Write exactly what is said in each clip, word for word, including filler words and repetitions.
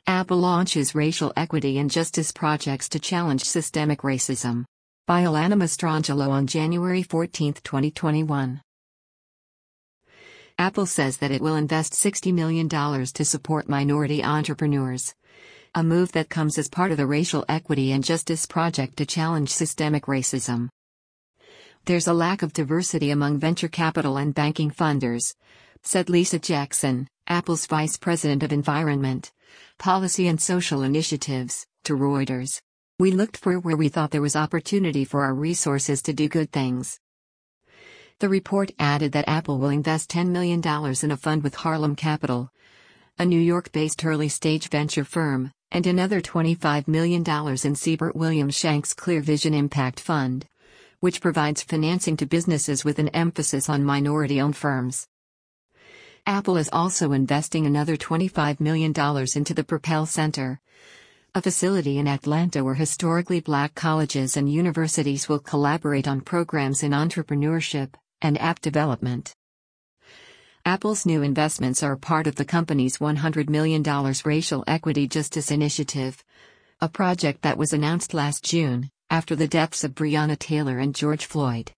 Apple launches racial equity and justice projects to challenge systemic racism. By Alana Mastrangelo on January fourteenth, twenty twenty-one. Apple says that it will invest sixty million dollars to support minority entrepreneurs. A move that comes as part of the Racial Equity and Justice Project to challenge systemic racism. There's a lack of diversity among venture capital and banking funders, said Lisa Jackson, Apple's Vice President of Environment, Policy and Social Initiatives, to Reuters. We looked for where we thought there was opportunity for our resources to do good things. The report added that Apple will invest ten million dollars in a fund with Harlem Capital, a New York-based early-stage venture firm, and another twenty-five million dollars in Siebert Williams Shank's Clear Vision Impact Fund, which provides financing to businesses with an emphasis on minority-owned firms. Apple is also investing another twenty-five million dollars into the Propel Center, a facility in Atlanta where historically black colleges and universities will collaborate on programs in entrepreneurship and app development. Apple's new investments are part of the company's one hundred million dollars Racial Equity Justice Initiative, a project that was announced last June, after the deaths of Breonna Taylor and George Floyd.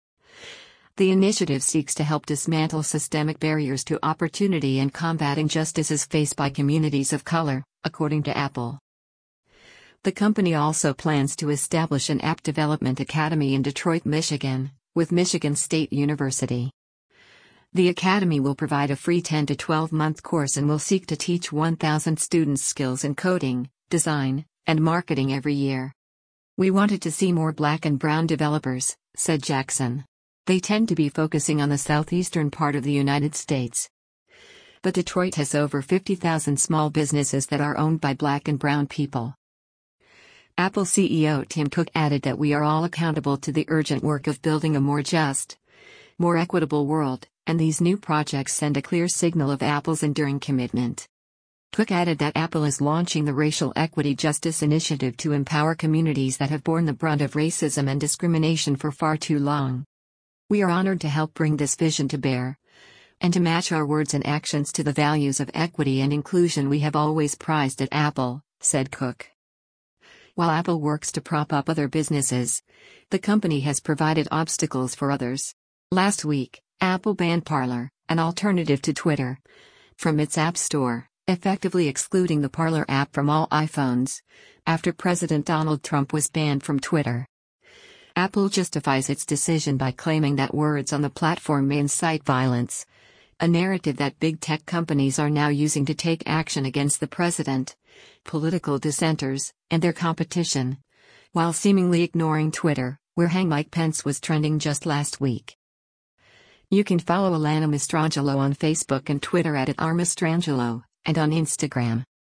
The initiative seeks to help dismantle systemic barriers to opportunity and combat injustices faced by communities of color, according to Apple. The company also plans to establish an app development academy in Detroit, Michigan, with Michigan State University. The academy will provide a free ten to twelve month course and will seek to teach one thousand students skills in coding, design, and marketing every year. We wanted to see more black and brown developers, said Jackson. They tend to be focusing on the southeastern part of the United States. But Detroit has over fifty thousand small businesses that are owned by black and brown people. Apple C E O Tim Cook added that we are all accountable to the urgent work of building a more just, more equitable world, and these new projects send a clear signal of Apple's enduring commitment. Cook added that Apple is launching the Racial Equity Justice Initiative to empower communities that have borne the brunt of racism and discrimination for far too long. We are honored to help bring this vision to bear, and to match our words and actions to the values of equity and inclusion we have always prized at Apple, said Cook. While Apple works to prop up other businesses, the company has provided obstacles for others. Last week, Apple banned Parler, an alternative to Twitter, from its App Store, effectively excluding the Parler app from all iPhones, after President Donald Trump was banned from Twitter. Apple justifies its decision by claiming that words on the platform may incite violence, a narrative that big tech companies are now using to take action against the president, political dissenters, and their competition, while seemingly ignoring Twitter, where Hang Mike Pence was trending just last week. You can follow Alana Mastrangelo on Facebook and Twitter at @rmastrangelo, and on Instagram.